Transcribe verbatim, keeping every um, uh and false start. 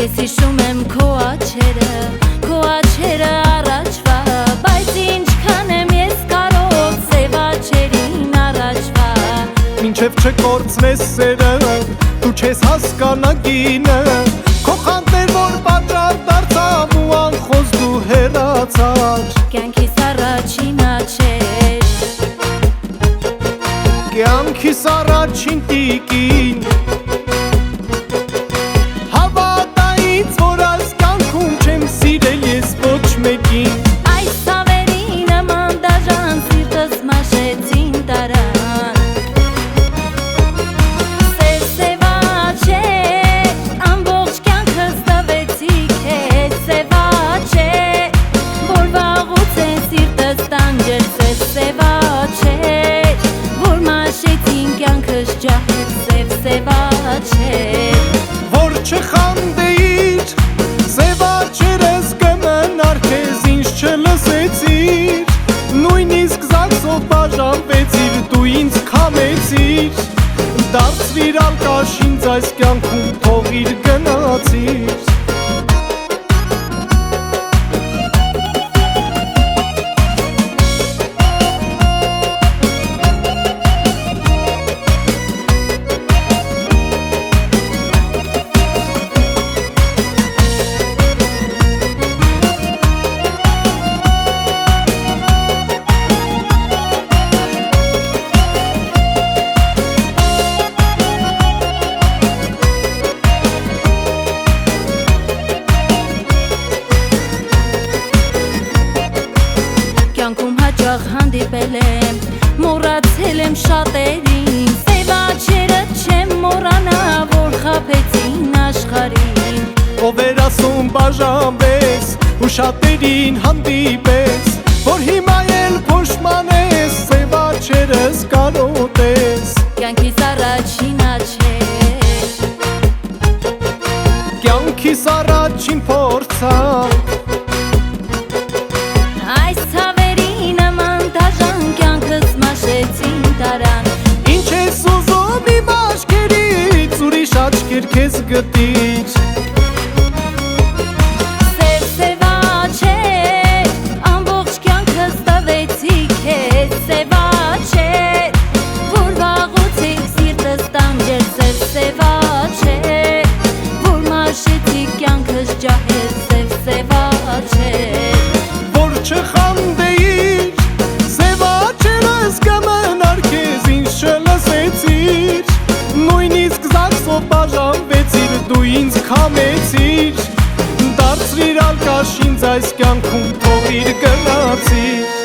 Ես հիշում եմ քո աչերը, քո աչերը առաջվա, բայց ինչքան եմ ես կարող սև աչերին առաջվա։ Մինչև չկորցնես սերը, դու չես հասկանա գինը, քո խանդներ որ պատրար դարձավ ու անխոզ դու հեռացար։ Կյանքիս առաջին աչեր, կյանքիս առաջին տիկին, հավատա ինձ որ այս կյանքում չեմ սիրել ես ոչ մեկին։ այս ավերի նման դաժան սիրտս մաշեցին տարան, սև սև աչեր, ամբողջ կյանքս տվեցի քեզ, սև աչեր, որ վաղուց են սիրտս տանջել, սև սև աչեր, որ մաշեցին կյանքս ջահել, սև սև աչեր, որ չխանդեիր, սև աչերս կմնար քեզ, ինձ չլսեցիր, նույնիսկ զաքսով բաժանվեցիր, դու ինձ քամեցիր, դարձրիր ալկաշ ինձ այս կյանքում, թողիր գնացիր։ Կյանքում հաճախ հանդիպել եմ, մոռացել եմ շատերին, սև աչերը չեմ մոռանա, որ խաբեցին աշխարհին։ Ով էր ասում բաժանվես ու շատերին հանդիպես, որ հիմա էլ փոշմանես, սև աչերս կարոտես։ Կյանքիս առաջին աչեր, Կյանքիս առաջին փորձանք, այս ցավերի նման դաժան կյանքս մաշեցին տարան, ինչ ես ուզում իմ աչքերից, ուրիշ աչքեր քեզ գտիր։ սև սև աչեր, ամբողջ կյանքս տվեցի քեզ, սև աչեր, որ վաղուց եք սիրտս տանջել, սև սև աչեր, որ մաշեցի կյանքս ջահել, սև սև աչեր, Որ չխանդեիր, սև աչերս կմնար քեզ, ինձ չլսեցիր, նույնիսկ զաքսով բաժանվեցիր, դու ինձ քամեցիր, դարձրիր ալկաշ ինձ այս կյանքում, թողիր գնացիր։